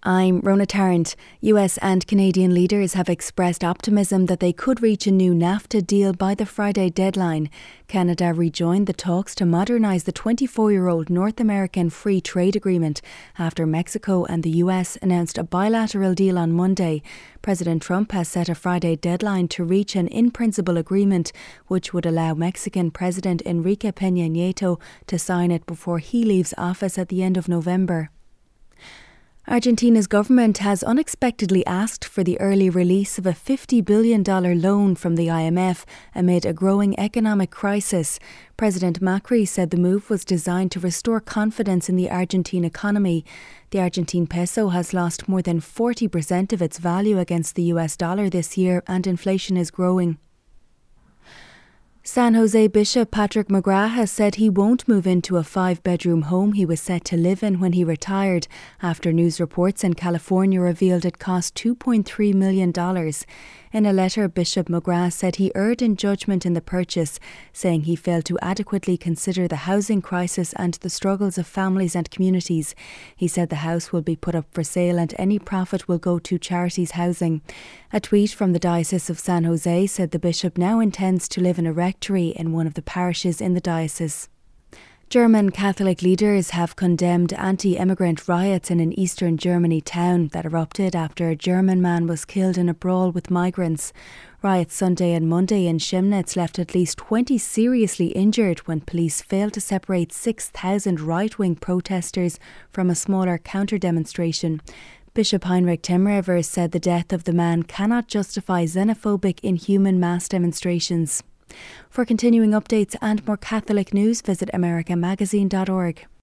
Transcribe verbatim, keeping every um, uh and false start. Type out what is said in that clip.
I'm Rona Tarrant. U S and Canadian leaders have expressed optimism that they could reach a new NAFTA deal by the Friday deadline. Canada rejoined the talks to modernise the twenty-four-year-old North American Free Trade Agreement after Mexico and the U S announced a bilateral deal on Monday. President Trump has set a Friday deadline to reach an in-principle agreement, which would allow Mexican President Enrique Peña Nieto to sign it before he leaves office at the end of November. Argentina's government has unexpectedly asked for the early release of a fifty billion dollars loan from the I M F amid a growing economic crisis. President Macri said the move was designed to restore confidence in the Argentine economy. The Argentine peso has lost more than forty percent of its value against the U S dollar this year, and inflation is growing. San Jose Bishop Patrick McGrath has said he won't move into a five-bedroom home he was set to live in when he retired, after news reports in California revealed it cost two point three million dollars. In a letter, Bishop McGrath said he erred in judgment in the purchase, saying he failed to adequately consider the housing crisis and the struggles of families and communities. He said the house will be put up for sale and any profit will go to charities housing. A tweet from the Diocese of San Jose said the bishop now intends to live in a rectory in one of the parishes in the diocese. German Catholic leaders have condemned anti-immigrant riots in an eastern Germany town that erupted after a German man was killed in a brawl with migrants. Riots Sunday and Monday in Chemnitz left at least twenty seriously injured when police failed to separate six thousand right-wing protesters from a smaller counter-demonstration. Bishop Heinrich Timrevers said the death of the man cannot justify xenophobic, inhuman mass demonstrations. For continuing updates and more Catholic news, visit america magazine dot org.